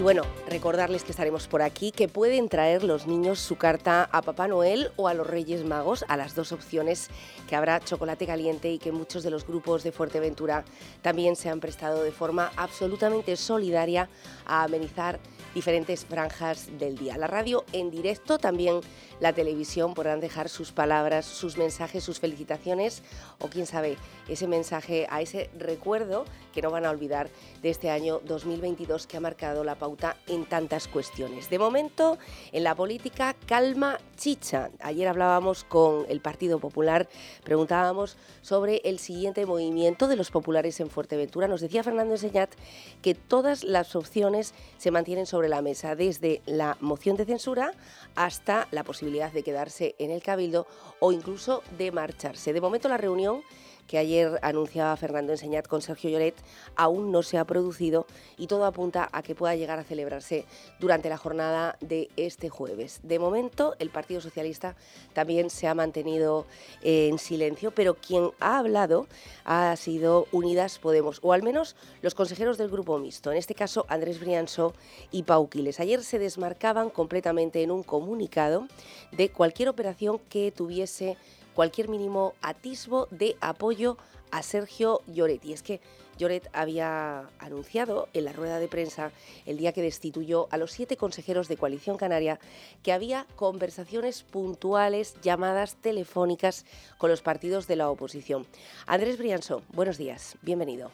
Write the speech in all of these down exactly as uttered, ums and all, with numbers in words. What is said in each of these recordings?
bueno, recordarles que estaremos por aquí, que pueden traer los niños su carta a Papá Noel o a los Reyes Magos, a las dos opciones, que habrá chocolate caliente y que muchos de los grupos de Fuerteventura también se han prestado de forma absolutamente solidaria a amenizar diferentes franjas del día. La radio en directo, también la televisión, podrán dejar sus palabras, sus mensajes, sus felicitaciones o quién sabe, ese mensaje a ese recuerdo que no van a olvidar de este año dos mil veintidós que ha marcado la pauta en tantas cuestiones. De momento, en la política, calma chicha. Ayer hablábamos con el Partido Popular, preguntábamos sobre el siguiente movimiento de los populares en Fuerteventura. Nos decía Fernando Enseñat que todas las opciones se mantienen sobre la mesa, desde la moción de censura hasta la posibilidad de quedarse en el Cabildo o incluso de marcharse. De momento, la reunión que ayer anunciaba Fernando Enseñat con Sergio Lloret aún no se ha producido y todo apunta a que pueda llegar a celebrarse durante la jornada de este jueves. De momento, el Partido Socialista también se ha mantenido en silencio, pero quien ha hablado ha sido Unidas Podemos, o al menos los consejeros del Grupo Mixto, en este caso Andrés Briansó y Pau Quiles. Ayer se desmarcaban completamente en un comunicado de cualquier operación que tuviese cualquier mínimo atisbo de apoyo a Sergio Lloret. Y es que Lloret había anunciado en la rueda de prensa el día que destituyó a los siete consejeros de Coalición Canaria que había conversaciones puntuales, llamadas telefónicas con los partidos de la oposición. Andrés Briansó, buenos días, bienvenido.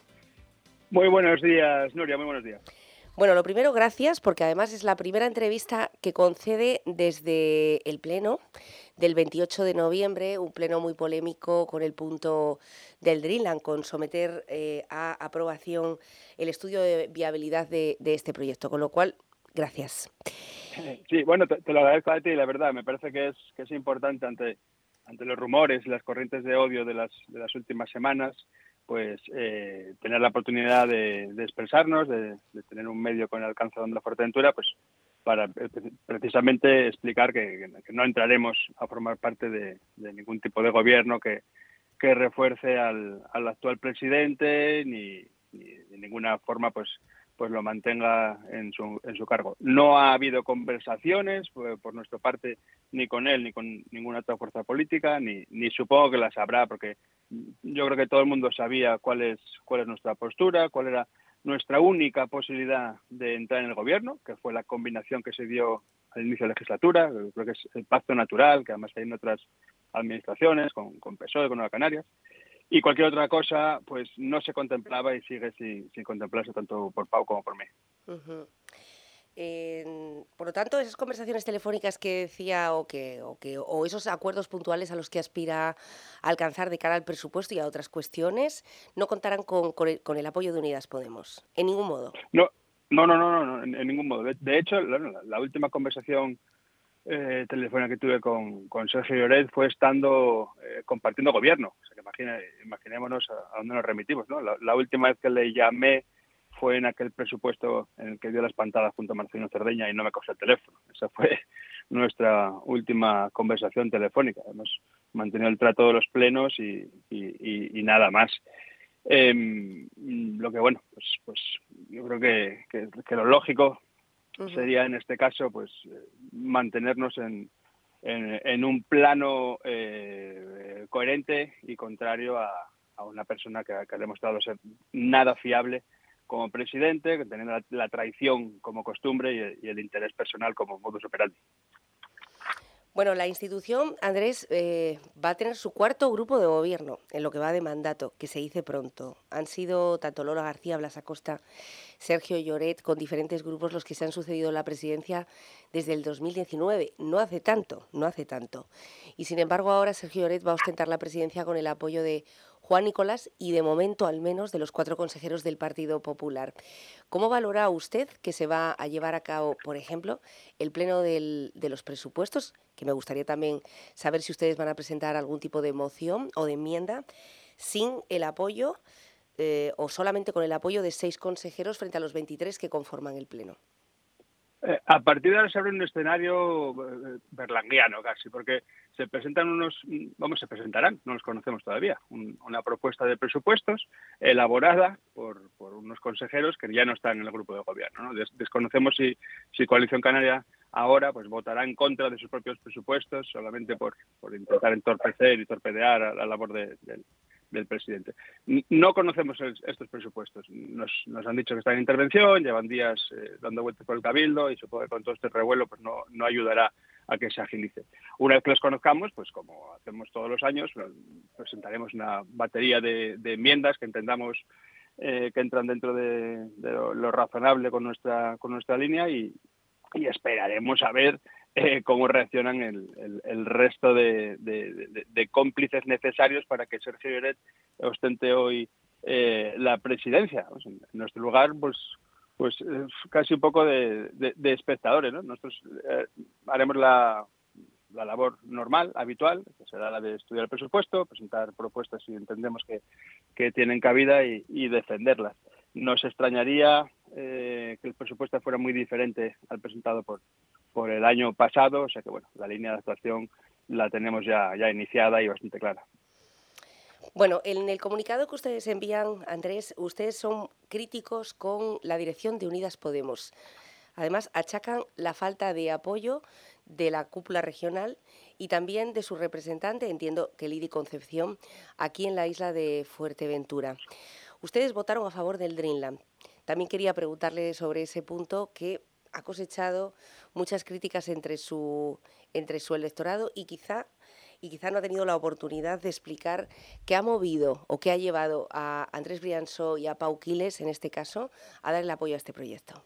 Muy buenos días, Nuria, muy buenos días. Bueno, lo primero, gracias, porque además es la primera entrevista que concede desde el Pleno del veintiocho de noviembre, un pleno muy polémico con el punto del Dreamland, con someter eh, a aprobación el estudio de viabilidad de, de este proyecto, con lo cual, gracias. Sí, bueno, te, te lo agradezco a ti, la verdad, me parece que es que es importante ante, ante los rumores y las corrientes de odio de las, de las últimas semanas, pues eh, tener la oportunidad de, de expresarnos, de, de tener un medio con el alcance de la Fuerteventura, pues para precisamente explicar que, que no entraremos a formar parte de, de ningún tipo de gobierno que, que refuerce al, al actual presidente ni, ni de ninguna forma pues pues lo mantenga en su en su cargo. No ha habido conversaciones por, por nuestra parte ni con él ni con ninguna otra fuerza política, ni, ni supongo que las habrá, porque yo creo que todo el mundo sabía cuál es cuál es nuestra postura, cuál era nuestra única posibilidad de entrar en el gobierno, que fue la combinación que se dio al inicio de la legislatura, creo que es el pacto natural, que además hay en otras administraciones, con, con P S O E, con Nueva Canarias, y cualquier otra cosa pues no se contemplaba y sigue sin, sin contemplarse tanto por Pau como por mí. Uh-huh. Eh, por lo tanto, esas conversaciones telefónicas que decía o que, o que o esos acuerdos puntuales a los que aspira a alcanzar de cara al presupuesto y a otras cuestiones no contarán con, con, el, con el apoyo de Unidas Podemos, en ningún modo. No, no, no, no, no en, en ningún modo. De, de hecho, la, la última conversación eh, telefónica que tuve con, con Sergio Lloret fue estando eh, compartiendo gobierno. O sea, que imagine, imaginémonos a, a dónde nos remitimos, ¿no? La, la última vez que le llamé fue en aquel presupuesto en el que dio la espantada junto a Marcelino Cerdeña y no me cogió el teléfono. Esa fue nuestra última conversación telefónica. Hemos mantenido el trato de los plenos y, y, y, y nada más. Eh, lo que, bueno, pues, pues yo creo que, que, que lo lógico uh-huh. sería en este caso pues mantenernos en, en, en un plano eh, coherente y contrario a, a una persona que, que ha demostrado ser nada fiable como presidente, teniendo la, la traición como costumbre y el, y el interés personal como modus operandi. Bueno, la institución, Andrés, eh, va a tener su cuarto grupo de gobierno en lo que va de mandato, que se dice pronto. Han sido tanto Lola García, Blas Acosta, Sergio Lloret, con diferentes grupos los que se han sucedido en la presidencia desde el dos mil diecinueve. No hace tanto, no hace tanto. Y sin embargo ahora Sergio Lloret va a ostentar la presidencia con el apoyo de Juan Nicolás y de momento al menos de los cuatro consejeros del Partido Popular. ¿Cómo valora usted que se va a llevar a cabo, por ejemplo, el pleno del, de los presupuestos? Que me gustaría también saber si ustedes van a presentar algún tipo de moción o de enmienda sin el apoyo eh, o solamente con el apoyo de seis consejeros frente a los veintitrés que conforman el pleno. Eh, a partir de ahora se abre un escenario eh, berlanguiano casi, porque se presentan unos, vamos, se presentarán, no los conocemos todavía, un, una propuesta de presupuestos elaborada por, por por unos consejeros que ya no están en el grupo de gobierno, ¿no? Des- desconocemos si, si Coalición Canaria ahora pues votará en contra de sus propios presupuestos solamente por, por intentar entorpecer y torpedear a la labor de, de, del presidente. No conocemos el, estos presupuestos. Nos, nos han dicho que están en intervención, llevan días eh, dando vueltas por el Cabildo y supongo que con todo este revuelo pues no, no ayudará a que se agilice. Una vez que los conozcamos, pues como hacemos todos los años, presentaremos una batería de, de enmiendas que entendamos eh, que entran dentro de, de lo, lo razonable con nuestra con nuestra línea y, y esperaremos a ver eh, cómo reaccionan el, el, el resto de, de, de, de cómplices necesarios para que Sergio Lloret ostente hoy eh, la presidencia. Pues en nuestro lugar, pues pues es casi un poco de, de, de espectadores, ¿no? Nosotros eh, haremos la, la labor normal, habitual, que será la de estudiar el presupuesto, presentar propuestas si entendemos que, que tienen cabida y, y defenderlas. Nos extrañaría eh, que el presupuesto fuera muy diferente al presentado por, por el año pasado, o sea que bueno, la línea de actuación la tenemos ya, ya iniciada y bastante clara. Bueno, en el comunicado que ustedes envían, Andrés, ustedes son críticos con la dirección de Unidas Podemos. Además, achacan la falta de apoyo de la cúpula regional y también de su representante, entiendo que Lidia Concepción, aquí en la isla de Fuerteventura. Ustedes votaron a favor del Dreamland. También quería preguntarle sobre ese punto que ha cosechado muchas críticas entre su, entre su electorado y quizá, y quizá no ha tenido la oportunidad de explicar qué ha movido o qué ha llevado a Andrés Briansó y a Pau Quiles, en este caso, a dar el apoyo a este proyecto.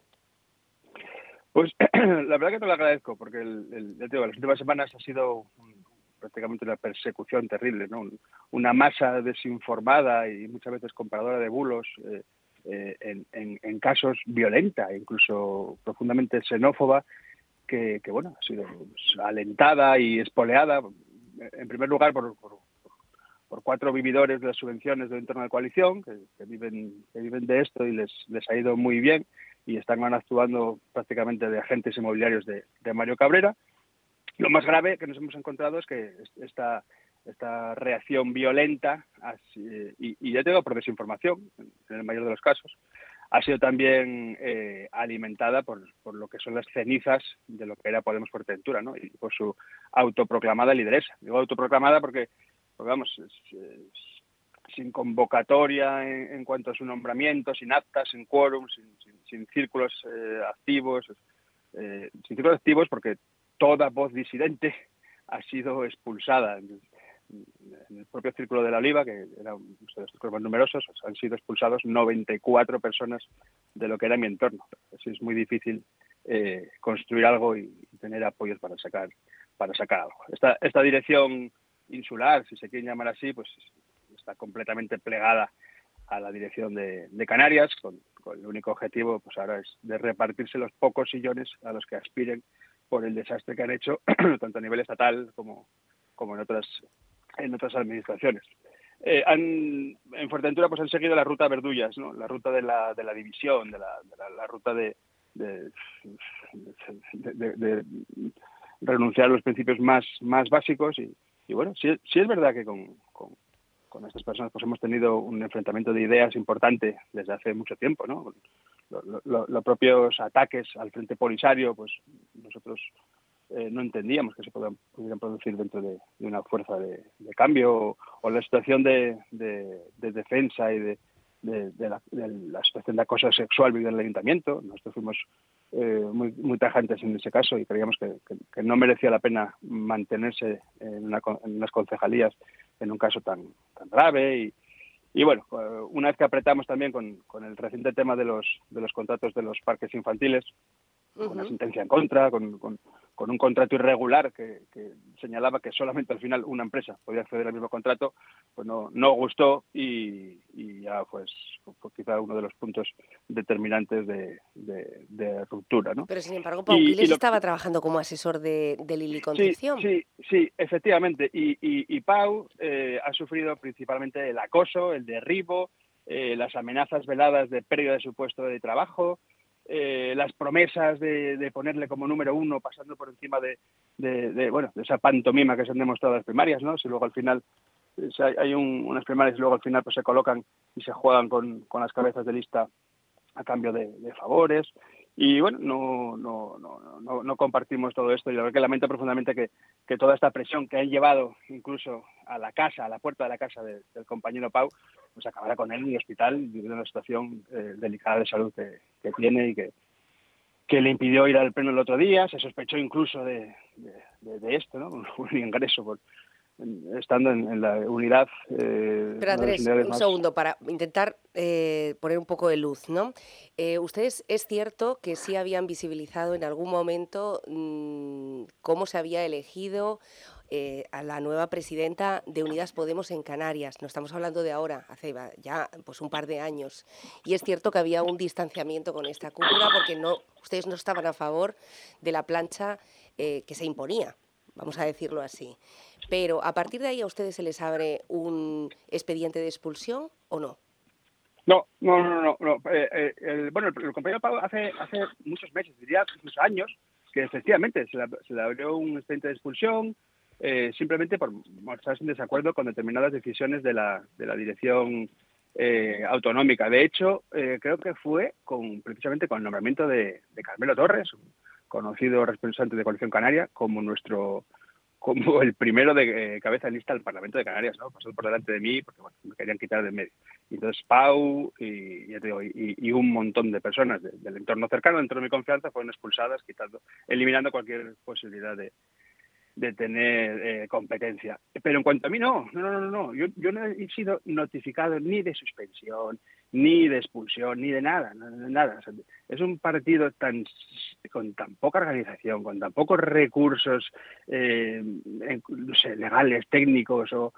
Pues la verdad que te lo agradezco, porque el, el, ya te digo, las últimas semanas ha sido un, prácticamente una persecución terrible, ¿no? Una masa desinformada y muchas veces comparadora de bulos, eh, eh, en, en, en casos violenta, incluso profundamente xenófoba, que, que bueno, ha sido alentada y espoleada, en primer lugar por, por, por cuatro vividores de las subvenciones del entorno de coalición, que, que, viven, que viven de esto y les, les ha ido muy bien, y están actuando prácticamente de agentes inmobiliarios de, de Mario Cabrera. Lo más grave que nos hemos encontrado es que esta, esta reacción violenta, así, y, y ya te digo, por desinformación, en el mayor de los casos, ha sido también eh, alimentada por, por lo que son las cenizas de lo que era Podemos Fuerteventura, ¿no? Y por su autoproclamada lideresa. Digo autoproclamada porque, porque vamos, es, es, sin convocatoria en, en cuanto a su nombramiento, sin actas, sin quórum, sin, sin, sin círculos eh, activos, eh, sin círculos activos porque toda voz disidente ha sido expulsada. En el propio Círculo de la Oliva, que era uno de los círculos más numerosos, han sido expulsados noventa y cuatro personas de lo que era mi entorno. Así es muy difícil eh, construir algo y tener apoyos para sacar para sacar algo. Esta, esta dirección insular, si se quiere llamar así, pues está completamente plegada a la dirección de, de Canarias, con, con el único objetivo pues ahora es de repartirse los pocos sillones a los que aspiren por el desastre que han hecho, tanto a nivel estatal como, como en otras en otras administraciones. Eh, han, en Fuerteventura pues han seguido la ruta Verdullas, ¿no? La ruta de la, de la división, de la, de la, la ruta de, de, de, de, de renunciar a los principios más, más básicos y, y bueno, sí, sí es verdad que con, con, con estas personas pues hemos tenido un enfrentamiento de ideas importante desde hace mucho tiempo, ¿no? Los lo, lo, lo propios ataques al Frente Polisario, pues nosotros Eh, no entendíamos que se puedan, pudieran producir dentro de, de una fuerza de, de cambio o, o la situación de, de, de defensa y de, de, de, la, de la situación de acoso sexual vivida en el ayuntamiento. Nosotros fuimos eh, muy, muy tajantes en ese caso y creíamos que, que, que no merecía la pena mantenerse en, una, en unas concejalías en un caso tan, tan grave y, y bueno, una vez que apretamos también con, con el reciente tema de los, de los contratos de los parques infantiles, con uh-huh. una sentencia en contra, con, con, con un contrato irregular que, que señalaba que solamente al final una empresa podía acceder al mismo contrato, pues no, no gustó y, y ya pues fue quizá uno de los puntos determinantes de, de, de ruptura, ¿no? Pero sin embargo, Pau Quiles lo... estaba trabajando como asesor de, de Lili Concepción. Sí, sí, sí, efectivamente. Y, y, y Pau eh, ha sufrido principalmente el acoso, el derribo, eh, las amenazas veladas de pérdida de su puesto de trabajo, Eh, las promesas de, de ponerle como número uno, pasando por encima de, de, de, bueno, de esa pantomima que se han demostrado las primarias, ¿no? Si luego al final si hay, hay un, unas primarias y luego al final pues se colocan y se juegan con, con las cabezas de lista a cambio de, de favores. Y bueno, no, no, no, no, no compartimos todo esto y la verdad que lamento profundamente que, que toda esta presión que han llevado incluso a la casa, a la puerta de la casa de, del compañero Pau, pues acabara con él en el hospital viviendo una situación eh, delicada de salud que, que tiene y que, que le impidió ir al pleno el otro día. Se sospechó incluso de, de, de, de esto, ¿no? Un ingreso por, estando en, en la unidad. Eh, Pero Andrés, un más... segundo, para intentar eh, poner un poco de luz, ¿no? Eh, ustedes, es cierto que sí habían visibilizado en algún momento mmm, cómo se había elegido eh, a la nueva presidenta de Unidas Podemos en Canarias. No estamos hablando de ahora, hace ya pues un par de años. Y es cierto que había un distanciamiento con esta cúpula porque no, ustedes no estaban a favor de la plancha eh, que se imponía, vamos a decirlo así. Pero, ¿a partir de ahí a ustedes se les abre un expediente de expulsión o no? No, no, no, no. no. Eh, eh, el, bueno, el, el compañero Pau hace, hace muchos meses, diría incluso años, que efectivamente se le, se le abrió un expediente de expulsión eh, simplemente por mostrarse en desacuerdo con determinadas decisiones de la, de la dirección eh, autonómica. De hecho, eh, creo que fue con precisamente con el nombramiento de, de Carmelo Torres, un conocido representante de Coalición Canaria, como nuestro como el primero de eh, cabeza de lista al Parlamento de Canarias, ¿no? Pasó por delante de mí porque bueno, me querían quitar de en medio. Y entonces Pau y, ya te digo, y, y un montón de personas de, del entorno cercano, dentro de mi confianza, fueron expulsadas, quitando, eliminando cualquier posibilidad de, de tener eh, competencia. Pero en cuanto a mí, no, no, no, no, no. Yo, yo no he sido notificado ni de suspensión, ni de expulsión, ni de nada, no, de nada. O sea, es un partido tan con tan poca organización, con tan pocos recursos eh, no sé, legales, técnicos o,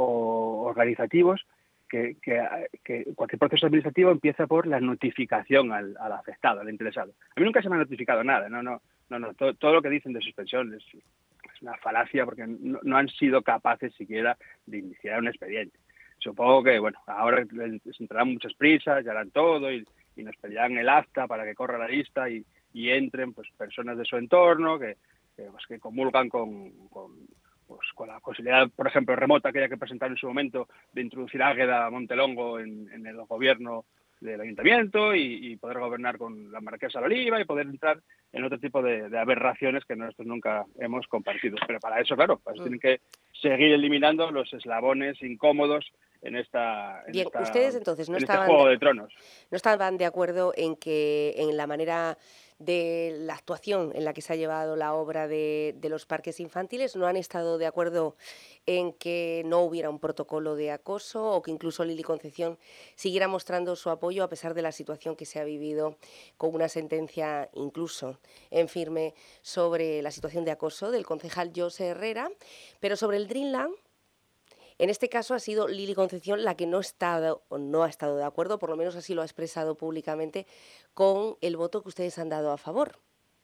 o organizativos, que, que, que cualquier proceso administrativo empieza por la notificación al, al afectado, al interesado. A mí nunca se me ha notificado nada, no, no, no, no. Todo, todo lo que dicen de suspensión es, es una falacia porque no, no han sido capaces siquiera de iniciar un expediente. Supongo que, bueno, ahora les entrarán muchas prisas, ya harán todo y, y nos pedirán el acta para que corra la lista y, y entren pues personas de su entorno que, que, pues, que comulgan con, con, pues, con la posibilidad, por ejemplo, remota que haya que presentar en su momento de introducir Águeda Montelongo en, en el gobierno del ayuntamiento y, y poder gobernar con la marquesa de Oliva y poder entrar en otro tipo de, de aberraciones que nosotros nunca hemos compartido. Pero para eso, claro, para eso mm. tienen que seguir eliminando los eslabones incómodos en esta en Bien, esta, ustedes entonces no en estaban este juego de, de tronos. No estaban de acuerdo en que en la manera de la actuación en la que se ha llevado la obra de, de los parques infantiles, no han estado de acuerdo en que no hubiera un protocolo de acoso o que incluso Lili Concepción siguiera mostrando su apoyo a pesar de la situación que se ha vivido con una sentencia incluso en firme sobre la situación de acoso del concejal José Herrera, pero sobre el Dreamland. En este caso ha sido Lili Concepción la que no, estado, no ha estado de acuerdo, por lo menos así lo ha expresado públicamente, con el voto que ustedes han dado a favor.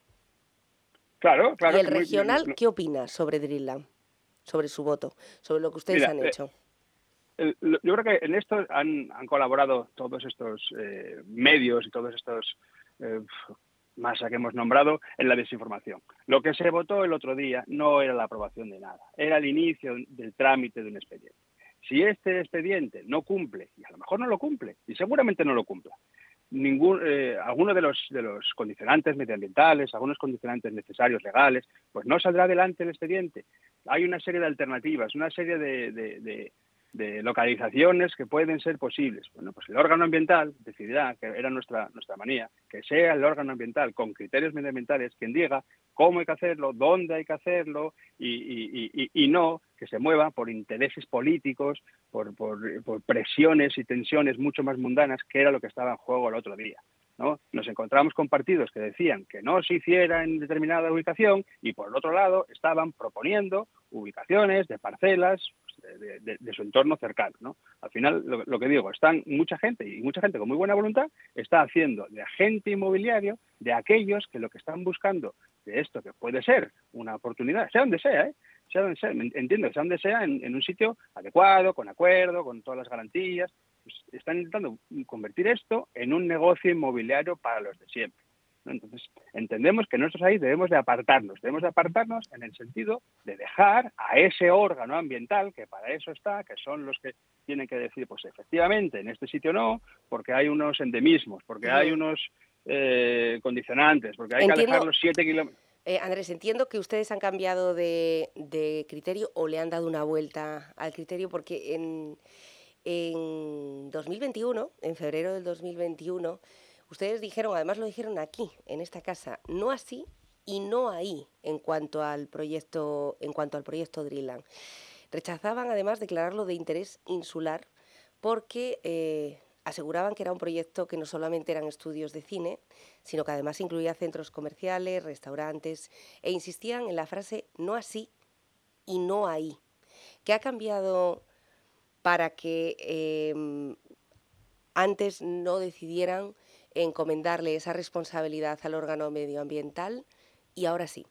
Claro, claro. ¿Y el que muy, regional no, qué opina sobre Dreamland? Sobre su voto, sobre lo que ustedes mira, han eh, hecho. El, yo creo que en esto han, han colaborado todos estos eh, medios y todos estos eh, masa que hemos nombrado en la desinformación. Lo que se votó el otro día no era la aprobación de nada, era el inicio del trámite de un expediente. Si este expediente no cumple, y a lo mejor no lo cumple, y seguramente no lo cumpla, ningún eh, alguno de los de los condicionantes medioambientales, algunos condicionantes necesarios legales, pues no saldrá adelante el expediente. Hay una serie de alternativas, una serie de, de, de de localizaciones que pueden ser posibles. Bueno, pues el órgano ambiental decidirá, que era nuestra nuestra manía, que sea el órgano ambiental con criterios medioambientales quien diga cómo hay que hacerlo, dónde hay que hacerlo y, y, y, y no que se mueva por intereses políticos, por, por, por presiones y tensiones mucho más mundanas, que era lo que estaba en juego el otro día, ¿no? Nos encontramos con partidos que decían que no se hiciera en determinada ubicación y por el otro lado estaban proponiendo ubicaciones de parcelas de, de, de su entorno cercano, ¿no? Al final, lo, lo que digo, están mucha gente y mucha gente con muy buena voluntad está haciendo de agente inmobiliario de aquellos que lo que están buscando de esto que puede ser una oportunidad, sea donde sea, ¿eh? Sea donde sea, entiendo, sea donde sea, en, en un sitio adecuado, con acuerdo, con todas las garantías, pues están intentando convertir esto en un negocio inmobiliario para los de siempre. ¿no? Entonces, entendemos que nosotros ahí debemos de apartarnos, debemos de apartarnos en el sentido de dejar a ese órgano ambiental, que para eso está, que son los que tienen que decir, pues efectivamente, en este sitio no, porque hay unos endemismos, porque uh-huh. hay unos eh, condicionantes, porque hay Entiendo, que alejar los siete kilómetros. Eh, Andrés, entiendo que ustedes han cambiado de, de criterio o le han dado una vuelta al criterio, porque en, en dos mil veintiuno, en febrero del dos mil veintiuno, ustedes dijeron, además lo dijeron aquí, en esta casa, no así y no ahí en cuanto al proyecto, en cuanto al proyecto Dreamland. Rechazaban además declararlo de interés insular porque eh, aseguraban que era un proyecto que no solamente eran estudios de cine, sino que además incluía centros comerciales, restaurantes, e insistían en la frase no así y no ahí. ¿Qué ha cambiado para que eh, antes no decidieran encomendarle esa responsabilidad al órgano medioambiental y ahora sí?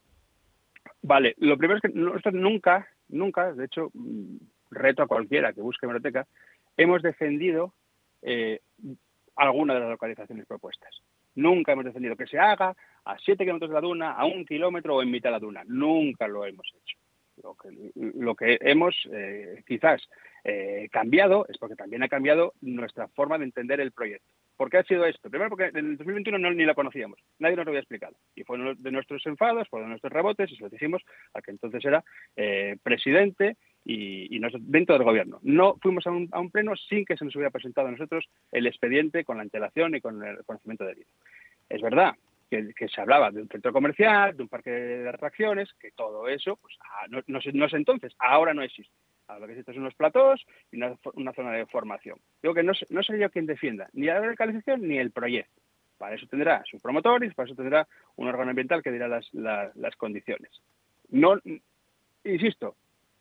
Vale, lo primero es que nosotros nunca, nunca, de hecho, reto a cualquiera que busque hemeroteca, hemos defendido eh, alguna de las localizaciones propuestas. Nunca hemos defendido que se haga a siete kilómetros de la duna, a un kilómetro o en mitad de la duna. Nunca lo hemos hecho. Lo que, lo que hemos eh, quizás eh, cambiado es porque también ha cambiado nuestra forma de entender el proyecto. ¿Por qué ha sido esto? Primero porque en el dos mil veintiuno no, ni la conocíamos, nadie nos lo había explicado. Y fue uno de nuestros enfados, fue uno de nuestros rebotes, y se lo dijimos a que entonces era eh, presidente y, y nosotros, dentro del gobierno. No fuimos a un, a un pleno sin que se nos hubiera presentado a nosotros el expediente con la antelación y con el conocimiento debido. Es verdad que, que se hablaba de un centro comercial, de un parque de atracciones, que todo eso, pues ah, no, no, no es entonces, ahora no existe. Ahora lo que existe son unos platós y una, una zona de formación. Digo que no, no soy yo quien defienda ni la localización ni el proyecto. Para eso tendrá sus promotores, para eso tendrá un órgano ambiental que dirá las, las, las condiciones. No, insisto,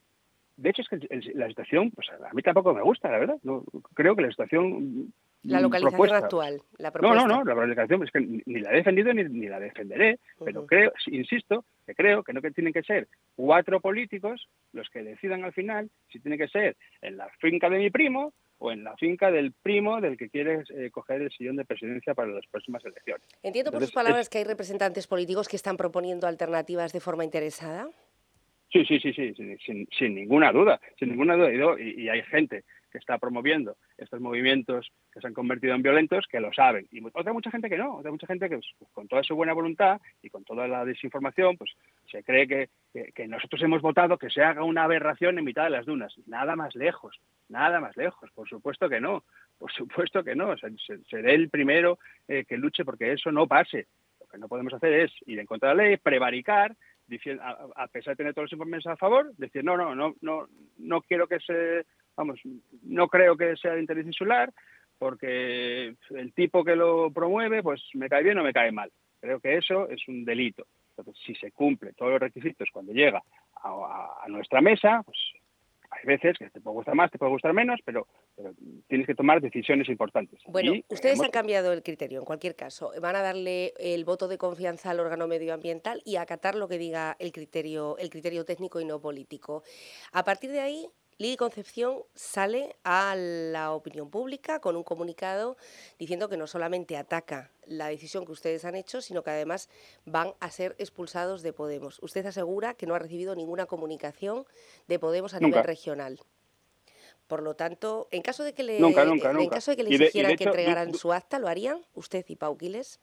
de hecho es que el, la situación, pues a mí tampoco me gusta, la verdad. No, creo que la situación La localización propuesta, actual, la propuesta. No, no, no, la localización es que ni, ni la he defendido ni, ni la defenderé, uh-huh. pero creo, insisto, que creo que no que tienen que ser cuatro políticos los que decidan al final si tiene que ser en la finca de mi primo o en la finca del primo del que quiere eh, coger el sillón de presidencia para las próximas elecciones. Entiendo Entonces, por sus palabras es... que hay representantes políticos que están proponiendo alternativas de forma interesada. Sí, sí, sí, sí, sin, sin, sin ninguna duda, sin ninguna duda. Y, y hay gente que está promoviendo estos movimientos que se han convertido en violentos, que lo saben. Y otra mucha gente que no, otra mucha gente que pues, con toda su buena voluntad y con toda la desinformación, pues se cree que, que, que nosotros hemos votado que se haga una aberración en mitad de las dunas. Nada más lejos, nada más lejos, por supuesto que no, por supuesto que no. O sea, seré el primero eh, que luche porque eso no pase. Lo que no podemos hacer es ir en contra de la ley, prevaricar, diciendo, a, a pesar de tener todos los informes a favor, decir, no, no, no, no, no quiero que se... Vamos, no creo que sea de interés insular porque el tipo que lo promueve, pues me cae bien o me cae mal. Creo que eso es un delito. Entonces, si se cumple todos los requisitos cuando llega a, a, a nuestra mesa, pues hay veces que te puede gustar más, te puede gustar menos, pero, pero tienes que tomar decisiones importantes. Bueno, y ustedes hemos... han cambiado el criterio, en cualquier caso. Van a darle el voto de confianza al órgano medioambiental y acatar lo que diga el criterio, el criterio técnico y no político. A partir de ahí, Lili Concepción sale a la opinión pública con un comunicado diciendo que no solamente ataca la decisión que ustedes han hecho, sino que además van a ser expulsados de Podemos. Usted asegura que no ha recibido ninguna comunicación de Podemos a Nunca. nivel regional. Por lo tanto, en caso de que le, nunca, nunca, nunca. En caso de que le Y de, exigieran y de que hecho, entregaran du, su acta, ¿lo harían usted y Pau Quiles?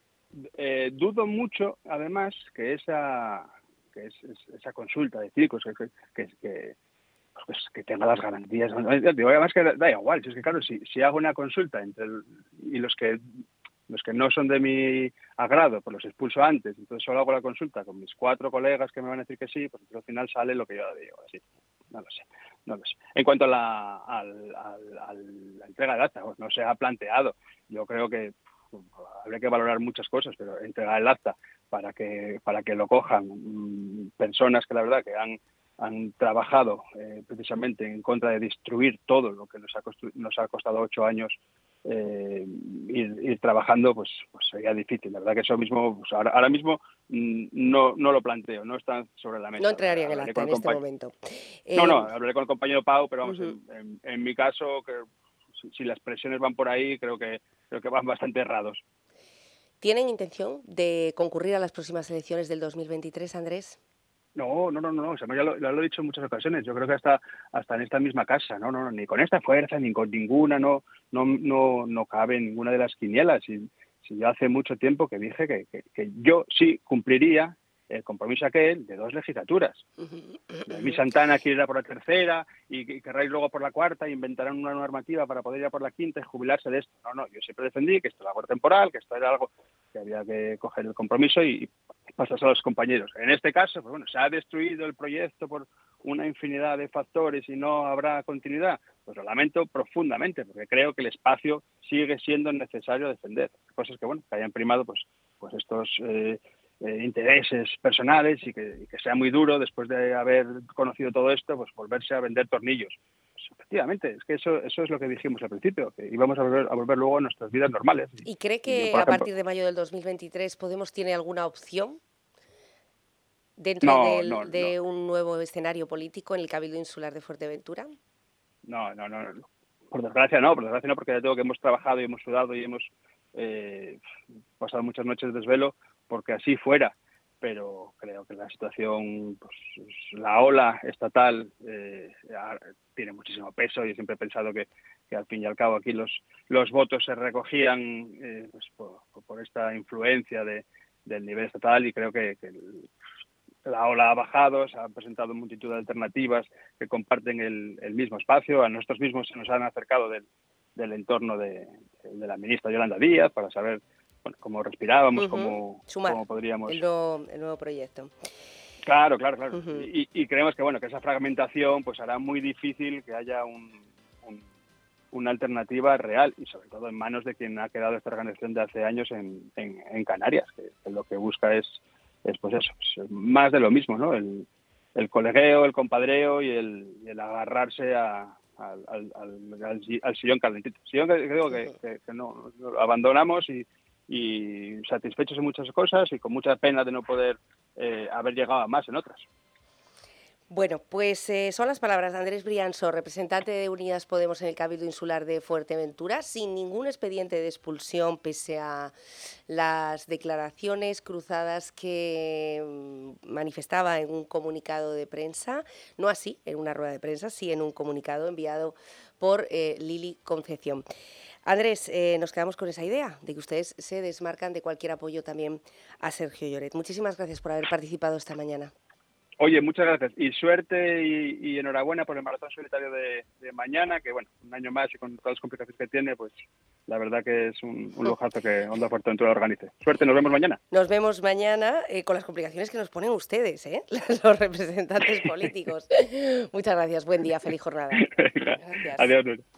Eh, dudo mucho, además, que esa que es, es, esa consulta de circos que, que, que, pues, que tenga las garantías. Digo, además que da igual, si es que claro, si, si hago una consulta entre el, y los que los que no son de mi agrado, pues los expulso antes, entonces solo hago la consulta con mis cuatro colegas que me van a decir que sí, pues al final sale lo que yo digo, así. No lo sé, no lo sé. En cuanto a la, a, a, a la entrega de acta, pues no se ha planteado. Yo creo que habría que valorar muchas cosas, pero entregar el acta para que para que lo cojan mmm, personas que la verdad que han han trabajado eh, precisamente en contra de destruir todo lo que nos ha, nos ha costado ocho años eh, ir, ir trabajando, pues, pues sería difícil. La verdad que eso mismo, pues ahora, ahora mismo mmm, no, no lo planteo, no está sobre la mesa. No entraría en el acta en este momento. No, no, hablaré con el compañero Pau, pero vamos, Uh-huh. en, en, en mi caso, que si, si las presiones van por ahí, creo que creo que van bastante errados. ¿Tienen intención de concurrir a las próximas elecciones del dos mil veintitrés, Andrés? No, no, no, no, o sea, ya, lo, ya lo he dicho en muchas ocasiones. Yo creo que hasta hasta en esta misma casa, no, no, no, ni con esta fuerza, ni con ninguna, no, no, no, no cabe en ninguna de las quinielas. Y si yo hace mucho tiempo que dije que, que, que yo sí cumpliría el compromiso aquel de dos legislaturas. Mi Santana quiere ir a por la tercera y, y querrá ir luego por la cuarta e inventarán una normativa para poder ir a por la quinta y jubilarse de esto. No, no, yo siempre defendí que esto era algo temporal, que esto era algo que había que coger el compromiso y, y pasarse a los compañeros. En este caso, pues bueno, se ha destruido el proyecto por una infinidad de factores y no habrá continuidad. Pues lo lamento profundamente, porque creo que el espacio sigue siendo necesario defender. Cosas que, bueno, que hayan primado pues, pues estos eh, eh, intereses personales y que, y que sea muy duro, después de haber conocido todo esto, pues volverse a vender tornillos. Pues, efectivamente, es que eso, eso es lo que dijimos al principio, que íbamos a volver, a volver luego a nuestras vidas normales. ¿Y cree que y yo, por a ejemplo, partir de mayo del dos mil veintitrés Podemos tiene alguna opción dentro no, del, no, no. de un nuevo escenario político en el Cabildo Insular de Fuerteventura? No, no, no, no. Por desgracia no, por desgracia no, porque ya tengo que hemos trabajado y hemos sudado y hemos eh, pasado muchas noches de desvelo porque así fuera. Pero creo que la situación, pues la ola estatal eh, tiene muchísimo peso y siempre he pensado que, que al fin y al cabo aquí los, los votos se recogían eh, pues por, por esta influencia de, del nivel estatal y creo que, que el, la ola ha bajado, se han presentado multitud de alternativas que comparten el, el mismo espacio. A nosotros mismos se nos han acercado del, del entorno de, de la ministra Yolanda Díaz para saber bueno, cómo respirábamos, Uh-huh. cómo, Sumar, cómo podríamos... el nuevo, el nuevo proyecto. Claro, claro, claro. Uh-huh. Y, y creemos que bueno que esa fragmentación pues hará muy difícil que haya un, un, una alternativa real y sobre todo en manos de quien ha quedado esta organización de hace años en, en, en Canarias, que, que lo que busca es es pues eso, pues más de lo mismo, ¿no? El, el colegueo, el compadreo y el, y el agarrarse a, al, al, al, al sillón calentito. Sillón que creo que, que, que no lo abandonamos y, y satisfechos en muchas cosas y con mucha pena de no poder eh, haber llegado a más en otras. Bueno, pues eh, son las palabras de Andrés Brianço, representante de Unidas Podemos en el Cabildo Insular de Fuerteventura, sin ningún expediente de expulsión pese a las declaraciones cruzadas que manifestaba en un comunicado de prensa, no así en una rueda de prensa, sí en un comunicado enviado por eh, Lili Concepción. Andrés, eh, nos quedamos con esa idea de que ustedes se desmarcan de cualquier apoyo también a Sergio Lloret. Muchísimas gracias por haber participado esta mañana. Oye, muchas gracias y suerte y, y enhorabuena por el maratón solitario de, de mañana, que bueno, un año más y con todas las complicaciones que tiene, pues la verdad que es un, un lujazo que Onda Fuerteventura organice. Suerte, nos vemos mañana. Nos vemos mañana eh, con las complicaciones que nos ponen ustedes, ¿eh? Los representantes políticos. Muchas gracias, buen día, feliz jornada. Gracias. Adiós.